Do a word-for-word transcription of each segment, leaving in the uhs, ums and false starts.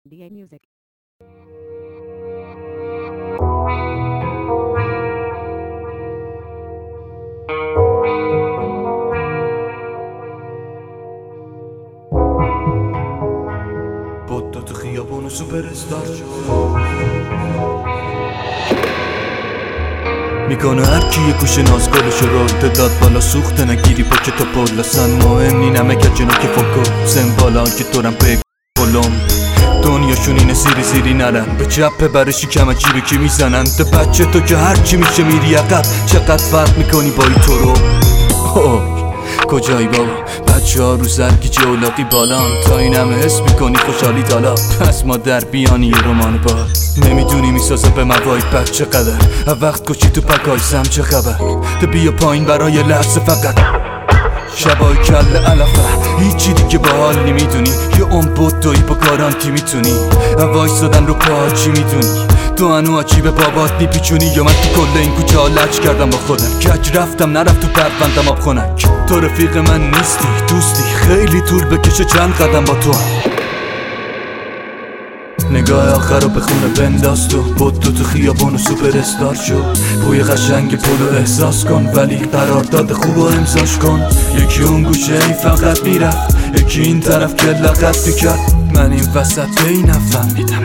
دی ای Music. بود تو خیابون سوپر استار میکنه هر کی یه گوشه نازگلشو رو داد بالا سوخته نگیری پا که تا پلاسن مهم نی نمه که جنو که فکر سن بالا که دورم به کلم دنیاشون اینه سیری سیری نرن به چپ برشی کم جیبه که میزنن ده بچه تو که هرچی میشه میری عقب چقدر فرق میکنی با ای تو رو کجایی بابا بچه ها رو زرگیجه اولاقی بالان تا این همه حس میکنی خوشحالی دالا پس ما در بیانی یه رومان با نمیدونی میسازه به مواید بد چقدر وقت کشی تو پکایزم چه خبر ده بیا پایین برای لحظه فقط شبای کل علفه هیچی دیگه با حال نمیدونی یه اون بود توی با گارانتی میتونی وایس دادن رو پا چی میدونی تو هنو آچی به بابات نیپیچونی یا من تو کل این کوچه ها لج کردم با خودم کج رفتم نرفت تو پروندم آب خونک تو رفیق من نیستی دوستی خیلی طول بکشه چند قدم با تو هم. نگاه آخر رو به خونه بنداز تو بود تو تو خیابون و سوپر استار شو بوی قشنگ پولو احساس کن ولی قرارداد خوب و امضاش کن یکی اون گوشه ای فقط میرفت یکی این طرف که لغت میکرد من این وسط ای نفهمیدم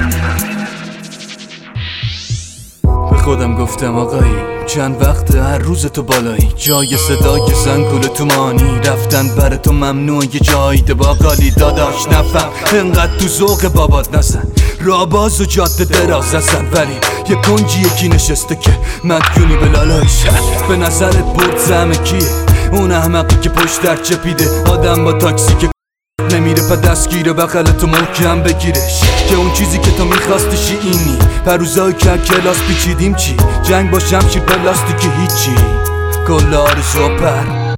به خودم گفتم آقایی چند وقت هر روز تو بالایی جای صدای زنگول تو مانی رفتن بر تو ممنوع یه جایی ده باقالی داداش نفهم انقدر تو ذوق بابات نزن راباز و جاده دراز هستن ولی یه کنجی یکی نشسته که مدیونی به لالایش به نظرت برد زمه کیه اون احمقی که پشت در چپیده آدم با تاکسی که نمیره پا دستگیره بغل تو محکم بگیرش که اون چیزی که تو میخواستشی اینی پروزایی که کلاس پیچیدیم چی جنگ با شمشیر پلاستیکی هیچی کل آرزو پر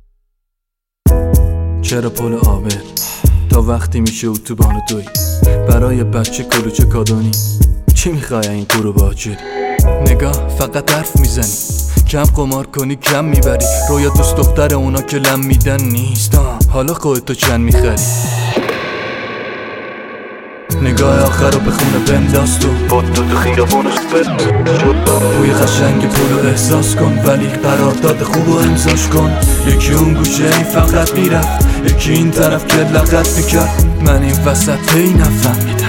چرا پل آبه تا وقتی میشه اتوبان دوی برای بچه کلوچه کادونی چی میخوای این قورو باجری نگاه فقط حرف میزنی کم قمار کنی کم میبری رویا دوست دختر اونا که لم میدن نیست حالا خودتو چند میخری نگاه آخر رو به خونه بنداز تو بود تو تو خیابون بوی قشنگ پولو احساس کن ولی قرارداد خوب و امضاش کن یکی اون گوشه ای فقط میرفت یکی این طرف که لغت میکرد من این وسط ای نفهمیدم